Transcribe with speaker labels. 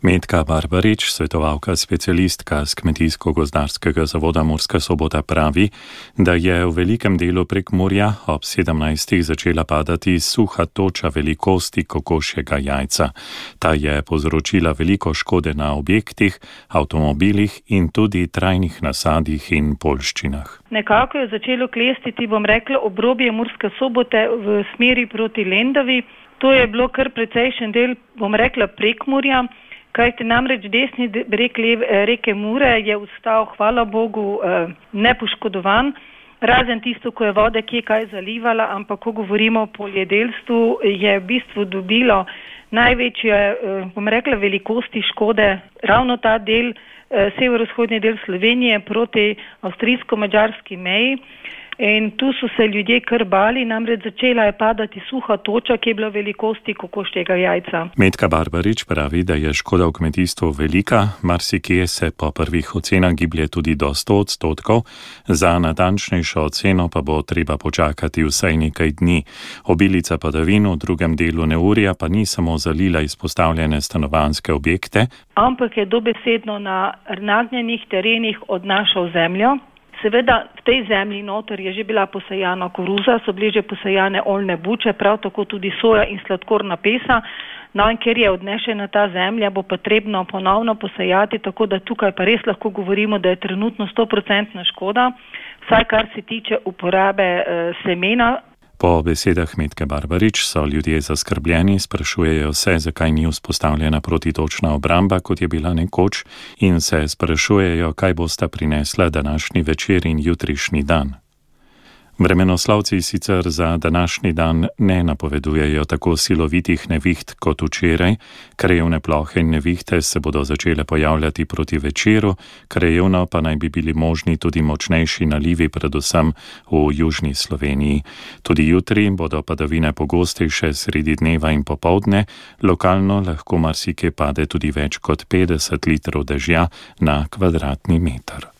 Speaker 1: Metka Barbarič, svetovalka specialistka z Kmetijsko-gozdarskega zavoda Murska Sobota, pravi, da je v velikem delu Prekmurja ob 17. začela padati suha toča velikosti kokošjega jajca. Ta je povzročila veliko škode na objektih, avtomobilih in tudi trajnih nasadih in poljščinah.
Speaker 2: Nekako je začelo klestiti, obrobje Murske Sobote v smeri proti Lendavi. To je bilo kar precejšen del, Prekmurja. Kajti namreč desni breg reke Mure je ostal, hvala Bogu, nepoškodovan, razen tisto, ko je voda kje kaj zalivala, ampak ko govorimo o poljedelstvu, je v bistvu dobilo največje, velikosti škode ravno ta del, severovzhodni del Slovenije proti avstrijsko-madžarski meji. In tu so se ljudje kar bali, namreč začela je padati suha toča, ki je bila velikosti kokošjega jajca.
Speaker 1: Metka Barbarič pravi, da je škoda v kmetijstvu velika, marsikje se po prvih ocenah giblje tudi do 100%, za natančnejšo oceno pa bo treba počakati vsaj nekaj dni. Obilica padavin v drugem delu neurja pa ni samo zalila izpostavljene stanovanjske objekte,
Speaker 2: ampak je dobesedno na nagnjenih terenih odnašal zemljo. Seveda v tej zemlji noter je že bila posejana koruza, so bile že posejane oljne buče, prav tako tudi soja in sladkorna pesa. No, in ker je odnešena ta zemlja, bo potrebno ponovno posejati, tako da tukaj pa res lahko govorimo, da je trenutno 100% škoda, vsaj kar se tiče uporabe semena.
Speaker 1: Po besedah Metke Barbarič so ljudje zaskrbljeni, sprašujejo se, zakaj ni vzpostavljena protitočna obramba, kot je bila nekoč, in se sprašujejo, kaj bosta prinesla današnji večer in jutrišnji dan. Vremenoslavci sicer za današnji dan ne napovedujejo tako silovitih neviht kot včeraj. Krajevne plohe in nevihte se bodo začele pojavljati proti večeru, krajevno pa naj bi bili možni tudi močnejši nalivi, predvsem v južni Sloveniji. Tudi jutri bodo padavine pogostejše sredi dneva in popoldne, lokalno lahko marsikje pade tudi več kot 50 litrov dežja na kvadratni meter.